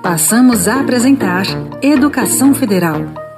Passamos a apresentar Educação Federal.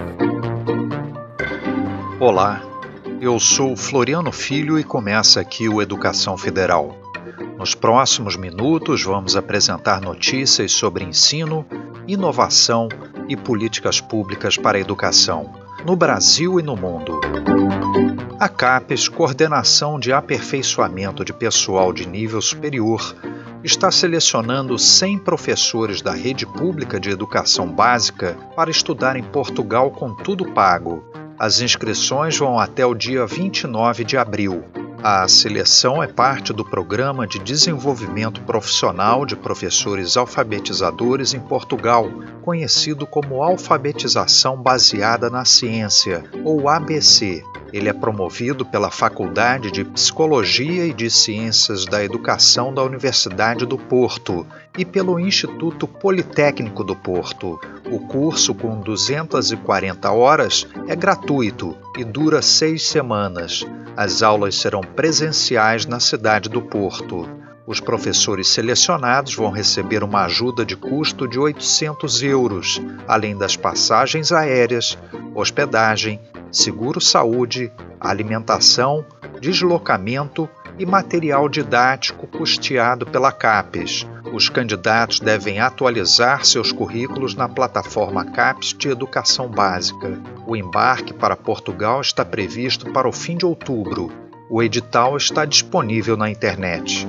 Olá, eu sou Floriano Filho e começa aqui o Educação Federal. Nos próximos minutos vamos apresentar notícias sobre ensino, inovação e políticas públicas para a educação, no Brasil e no mundo. A CAPES, Coordenação de Aperfeiçoamento de Pessoal de Nível Superior, está selecionando 100 professores da rede pública de educação básica para estudar em Portugal com tudo pago. As inscrições vão até o dia 29 de abril. A seleção é parte do Programa de Desenvolvimento Profissional de Professores Alfabetizadores em Portugal, conhecido como Alfabetização Baseada na Ciência, ou ABC. Ele é promovido pela Faculdade de Psicologia e de Ciências da Educação da Universidade do Porto e pelo Instituto Politécnico do Porto. O curso, com 240 horas, é gratuito e dura 6 semanas. As aulas serão presenciais na cidade do Porto. Os professores selecionados vão receber uma ajuda de custo de €800, além das passagens aéreas, hospedagem, seguro-saúde, alimentação, deslocamento e material didático custeado pela CAPES. Os candidatos devem atualizar seus currículos na plataforma CAPES de Educação Básica. O embarque para Portugal está previsto para o fim de outubro. O edital está disponível na internet.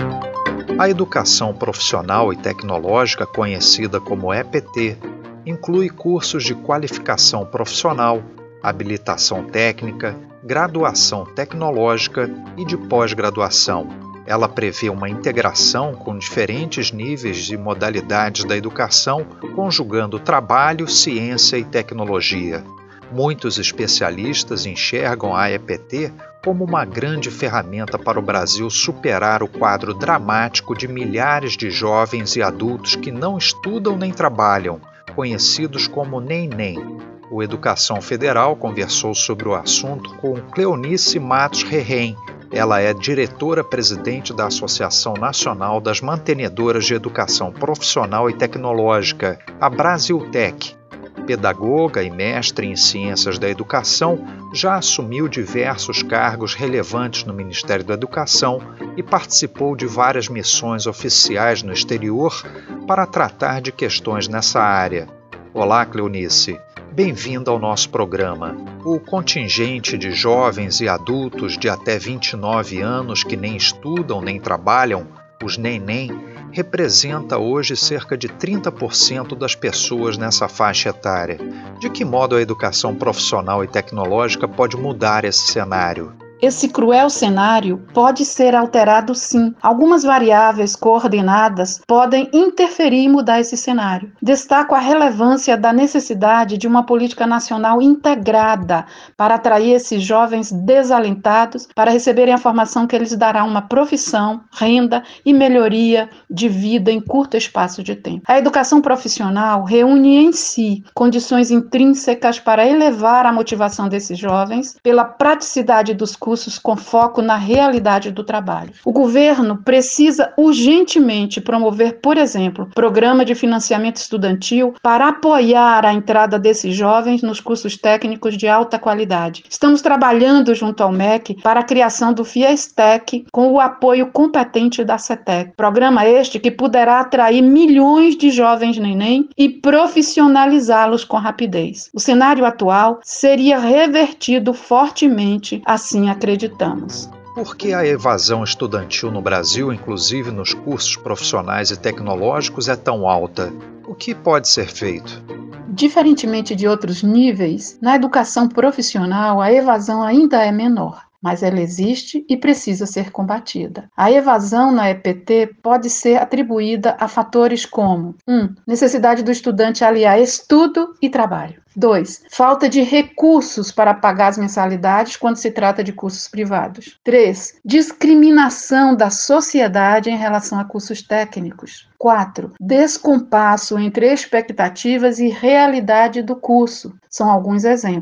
A educação profissional e tecnológica, conhecida como EPT, inclui cursos de qualificação profissional, habilitação técnica, graduação tecnológica e de pós-graduação. Ela prevê uma integração com diferentes níveis e modalidades da educação, conjugando trabalho, ciência e tecnologia. Muitos especialistas enxergam a EPT como uma grande ferramenta para o Brasil superar o quadro dramático de milhares de jovens e adultos que não estudam nem trabalham, conhecidos como NEM. O Educação Federal conversou sobre o assunto com Cleonice Matos Rerém. Ela é diretora-presidente da Associação Nacional das Mantenedoras de Educação Profissional e Tecnológica, a Brasiltec. Pedagoga e mestre em Ciências da Educação, já assumiu diversos cargos relevantes no Ministério da Educação e participou de várias missões oficiais no exterior para tratar de questões nessa área. Olá, Cleonice. Bem-vinda ao nosso programa. O contingente de jovens e adultos de até 29 anos que nem estudam nem trabalham, os NEM, representa hoje cerca de 30% das pessoas nessa faixa etária. De que modo a educação profissional e tecnológica pode mudar esse cenário? Esse cruel cenário pode ser alterado sim. Algumas variáveis coordenadas podem interferir e mudar esse cenário. Destaco a relevância da necessidade de uma política nacional integrada para atrair esses jovens desalentados para receberem a formação que lhes dará uma profissão, renda e melhoria de vida em curto espaço de tempo. A educação profissional reúne em si condições intrínsecas para elevar a motivação desses jovens pela praticidade dos cursos com foco na realidade do trabalho. O governo precisa urgentemente promover, por exemplo, programa de financiamento estudantil para apoiar a entrada desses jovens nos cursos técnicos de alta qualidade. Estamos trabalhando junto ao MEC para a criação do FIES-TEC com o apoio competente da CETEC. Programa este que poderá atrair milhões de jovens neném e profissionalizá-los com rapidez. O cenário atual seria revertido fortemente, assim acreditamos. Por que a evasão estudantil no Brasil, inclusive nos cursos profissionais e tecnológicos, é tão alta? O que pode ser feito? Diferentemente de outros níveis, na educação profissional a evasão ainda é menor, mas ela existe e precisa ser combatida. A evasão na EPT pode ser atribuída a fatores como 1. Necessidade do estudante aliar estudo e trabalho. 2. Falta de recursos para pagar as mensalidades quando se trata de cursos privados. 3. Discriminação da sociedade em relação a cursos técnicos. 4. Descompasso entre expectativas e realidade do curso. São alguns exemplos.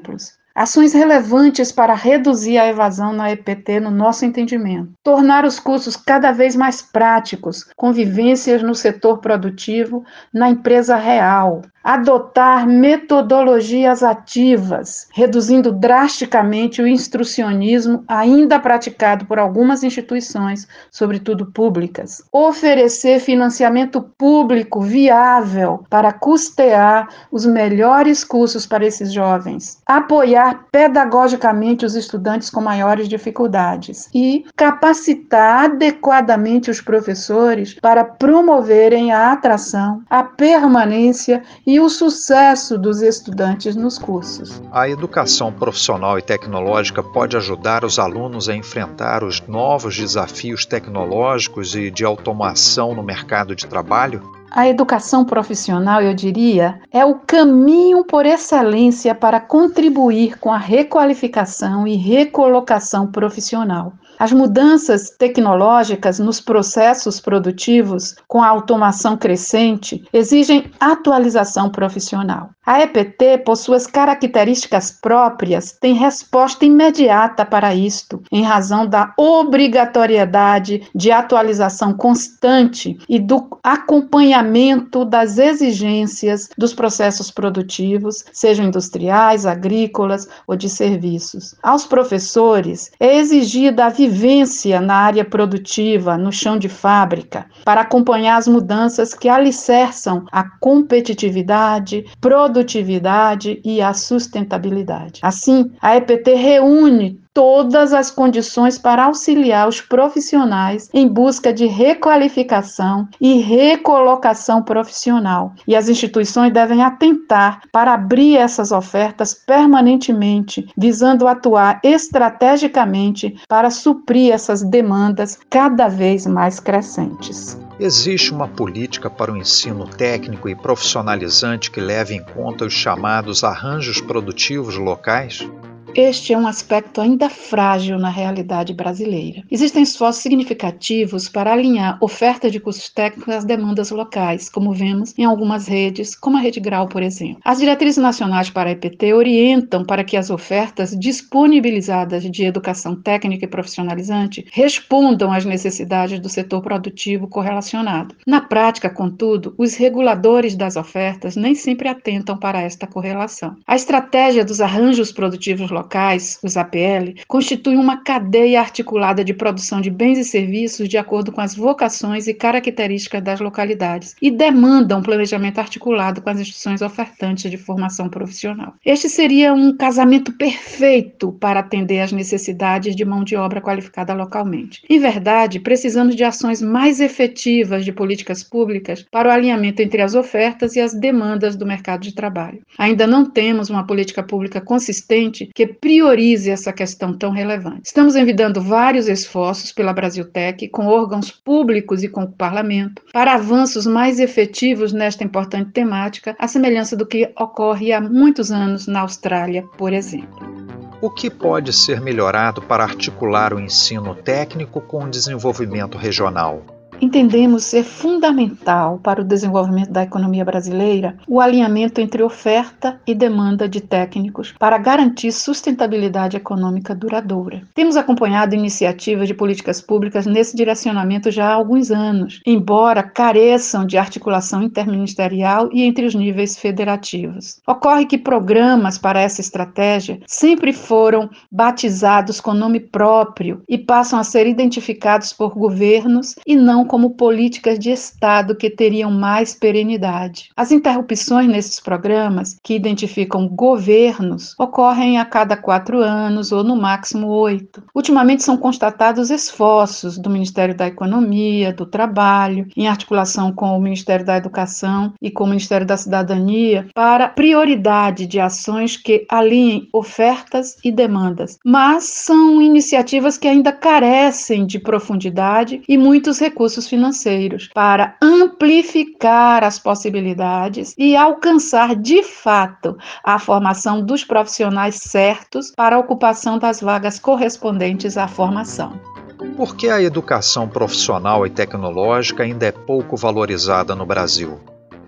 Ações relevantes para reduzir a evasão na EPT, no nosso entendimento. Tornar os cursos cada vez mais práticos, com vivências no setor produtivo, na empresa real. Adotar metodologias ativas, reduzindo drasticamente o instrucionismo ainda praticado por algumas instituições, sobretudo públicas. Oferecer financiamento público viável para custear os melhores cursos para esses jovens. Apoiar pedagogicamente os estudantes com maiores dificuldades e capacitar adequadamente os professores para promoverem a atração, a permanência e o sucesso dos estudantes nos cursos. A educação profissional e tecnológica pode ajudar os alunos a enfrentar os novos desafios tecnológicos e de automação no mercado de trabalho? A educação profissional, eu diria, é o caminho por excelência para contribuir com a requalificação e recolocação profissional. As mudanças tecnológicas nos processos produtivos, com a automação crescente, exigem atualização profissional. A EPT, por suas características próprias, tem resposta imediata para isto, em razão da obrigatoriedade de atualização constante e do acompanhamento das exigências dos processos produtivos, sejam industriais, agrícolas ou de serviços. Aos professores é exigida a vivência na área produtiva, no chão de fábrica, para acompanhar as mudanças que alicerçam a competitividade, produtividade e a sustentabilidade. Assim, a EPT reúne todas as condições para auxiliar os profissionais em busca de requalificação e recolocação profissional. E as instituições devem atentar para abrir essas ofertas permanentemente, visando atuar estrategicamente para suprir essas demandas cada vez mais crescentes. Existe uma política para o ensino técnico e profissionalizante que leve em conta os chamados arranjos produtivos locais? Este é um aspecto ainda frágil na realidade brasileira. Existem esforços significativos para alinhar oferta de cursos técnicos às demandas locais, como vemos em algumas redes, como a Rede Grau, por exemplo. As diretrizes nacionais para a EPT orientam para que as ofertas disponibilizadas de educação técnica e profissionalizante respondam às necessidades do setor produtivo correlacionado. Na prática, contudo, os reguladores das ofertas nem sempre atentam para esta correlação. A estratégia dos arranjos produtivos locais, os APL, constituem uma cadeia articulada de produção de bens e serviços de acordo com as vocações e características das localidades e demandam um planejamento articulado com as instituições ofertantes de formação profissional. Este seria um casamento perfeito para atender às necessidades de mão de obra qualificada localmente. Em verdade, precisamos de ações mais efetivas de políticas públicas para o alinhamento entre as ofertas e as demandas do mercado de trabalho. Ainda não temos uma política pública consistente que priorize essa questão tão relevante. Estamos envidando vários esforços pela Brasiltec, com órgãos públicos e com o parlamento, para avanços mais efetivos nesta importante temática, à semelhança do que ocorre há muitos anos na Austrália, por exemplo. O que pode ser melhorado para articular o ensino técnico com o desenvolvimento regional? Entendemos ser fundamental para o desenvolvimento da economia brasileira o alinhamento entre oferta e demanda de técnicos para garantir sustentabilidade econômica duradoura. Temos acompanhado iniciativas de políticas públicas nesse direcionamento já há alguns anos, embora careçam de articulação interministerial e entre os níveis federativos. Ocorre que programas para essa estratégia sempre foram batizados com nome próprio e passam a ser identificados por governos e não como políticas de Estado que teriam mais perenidade. As interrupções nesses programas, que identificam governos, ocorrem a cada 4 anos ou no máximo 8. Ultimamente são constatados esforços do Ministério da Economia, do Trabalho, em articulação com o Ministério da Educação e com o Ministério da Cidadania, para prioridade de ações que alinhem ofertas e demandas. Mas são iniciativas que ainda carecem de profundidade e muitos recursos financeiros para amplificar as possibilidades e alcançar de fato a formação dos profissionais certos para a ocupação das vagas correspondentes à formação. Por que a educação profissional e tecnológica ainda é pouco valorizada no Brasil?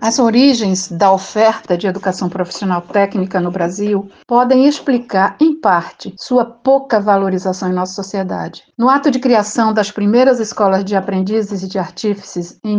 As origens da oferta de educação profissional técnica no Brasil podem explicar, em parte, sua pouca valorização em nossa sociedade. No ato de criação das primeiras escolas de aprendizes e de artífices, em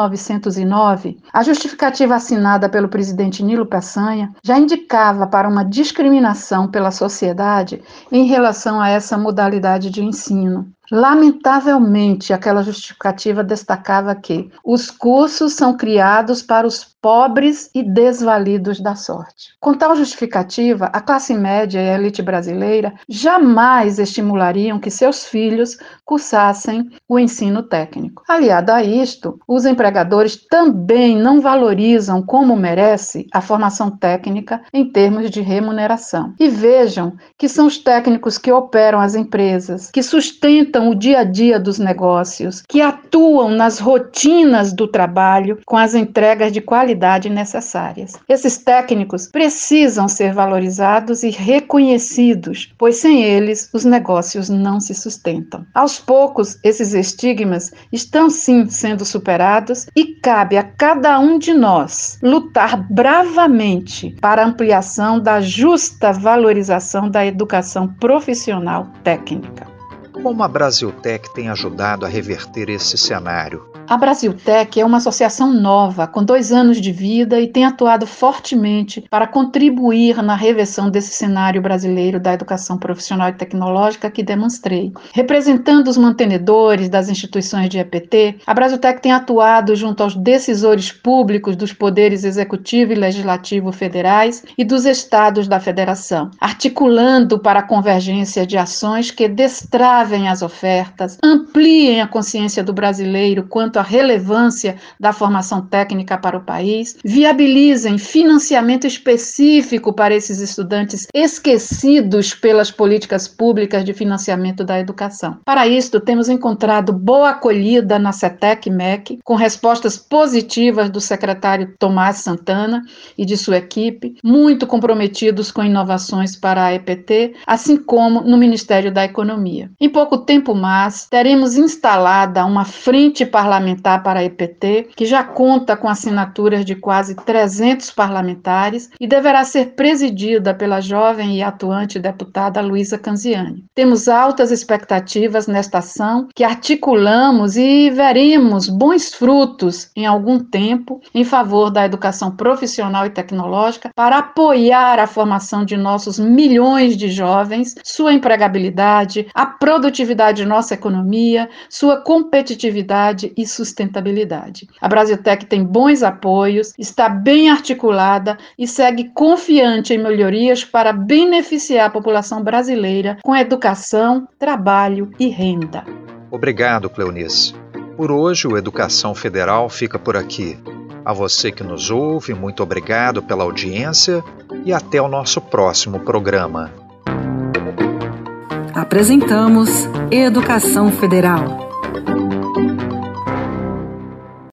1909, a justificativa assinada pelo presidente Nilo Peçanha já indicava para uma discriminação pela sociedade em relação a essa modalidade de ensino. Lamentavelmente, aquela justificativa destacava que os cursos são criados para os pobres e desvalidos da sorte. Com tal justificativa, a classe média e a elite brasileira jamais estimulariam que seus filhos cursassem o ensino técnico. Aliado a isto, os empregadores também não valorizam como merece a formação técnica em termos de remuneração. E vejam que são os técnicos que operam as empresas, que sustentam o dia a dia dos negócios, que atuam nas rotinas do trabalho com as entregas de qualidade necessárias. Esses técnicos precisam ser valorizados e reconhecidos, pois sem eles os negócios não se sustentam. Aos poucos, esses estigmas estão sim sendo superados e cabe a cada um de nós lutar bravamente para a ampliação da justa valorização da educação profissional técnica. Como a Brasiltec tem ajudado a reverter esse cenário? A Brasiltec é uma associação nova, com 2 anos de vida e tem atuado fortemente para contribuir na reversão desse cenário brasileiro da educação profissional e tecnológica que demonstrei. Representando os mantenedores das instituições de EPT, a Brasiltec tem atuado junto aos decisores públicos dos poderes executivo e legislativo federais e dos estados da federação, articulando para a convergência de ações que destravem as ofertas, ampliem a consciência do brasileiro quanto à relevância da formação técnica para o país, viabilizem financiamento específico para esses estudantes esquecidos pelas políticas públicas de financiamento da educação. Para isso, temos encontrado boa acolhida na CETEC-MEC, com respostas positivas do secretário Tomás Santana e de sua equipe, muito comprometidos com inovações para a EPT, assim como no Ministério da Economia. Em pouco tempo mais, teremos instalada uma frente parlamentar para a EPT, que já conta com assinaturas de quase 300 parlamentares e deverá ser presidida pela jovem e atuante deputada Luísa Canziani. Temos altas expectativas nesta ação que articulamos e veremos bons frutos em algum tempo em favor da educação profissional e tecnológica para apoiar a formação de nossos milhões de jovens, sua empregabilidade, a produtividade de nossa economia, sua competitividade e sustentabilidade. A Brasiltec tem bons apoios, está bem articulada e segue confiante em melhorias para beneficiar a população brasileira com educação, trabalho e renda. Obrigado, Cleonice. Por hoje, o Educação Federal fica por aqui. A você que nos ouve, muito obrigado pela audiência e até o nosso próximo programa. Apresentamos Educação Federal.